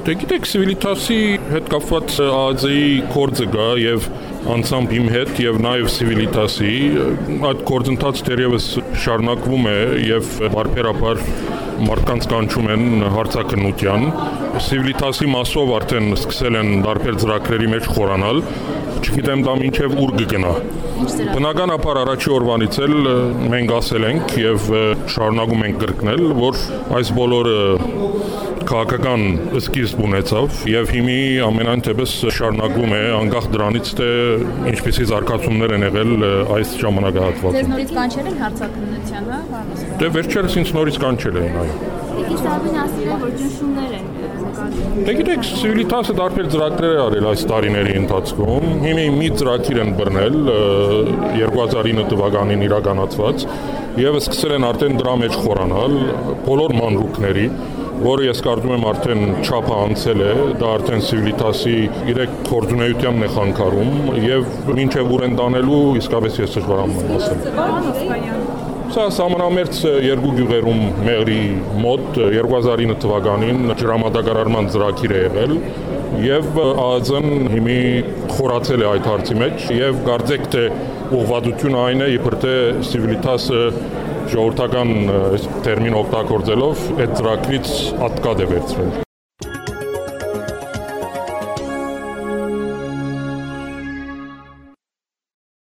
Դե գիտեք, Civitas-ի հետ կապված ԱԱԶ-ի կորձը կա եւ անցամբ իմ հետ եւ նաեւ Civitas-ի այդ կորձընթացը դեռևս շարունակվում է եւ բարբերաբար մարդկանց կանչում են հարցաքննության։ Civitas-ի մասով արդեն սկսել են տարբեր ծրագրերի մեջ խորանալ, չգիտեմ դա մինչեւ ուր կգնա։ Բնականաբար առաջի օրվանից էլ մենք ասել ենք եւ շարունակում ենք կրկնել, որ այս բոլորը քաղաքական սկիզբ ունեցավ եւ հիմի ամենայն դեպս շարունակվում է անկախ դրանից թե ինչպիսի զարգացումներ են եղել այս ժամանակահատվածում։ Ձեզ նորից կանչել են հարցաքննության, հա, Վարդան։ Դե վերջերս ինձ նորից կանչել էին, այո։ Ինչ Սարհատն ասել է, որ ճնշումներ են նկատվում։ Դե գիտեք, Civitas-ը տարբեր ծրագրեր է արել այս տարիների ընթացքում։ Հիմա մի ծրագիր են բռնել 2009 թվականին իրականացված եւ սկսել են արդեն դրա մեջ խորանալ բոլոր մանրուքների, որը ես կարծում եմ արդեն չափը անցել է, դա արդեն Civitas-ի իրեք գործունեությանն է խանգարում եւ մինչեւ ուր են տանելու իսկապես ես դժվարանում եմ ասել։ Սա սահմանամերձ երկու գյուղերում մեղրի մոտ 2009 թվականին ջրամատակարարման ծրագիր է եղել եւ ԱԱԶ-ն հիմի խորացել է այդ հարցի մեջ եւ կարծեք թե ուղղվածությունը այն է, իբր թե Civitas-ը ժողովրդական տերմին օգտագործելով այդ ծրագրից ատկատ է վերցրել։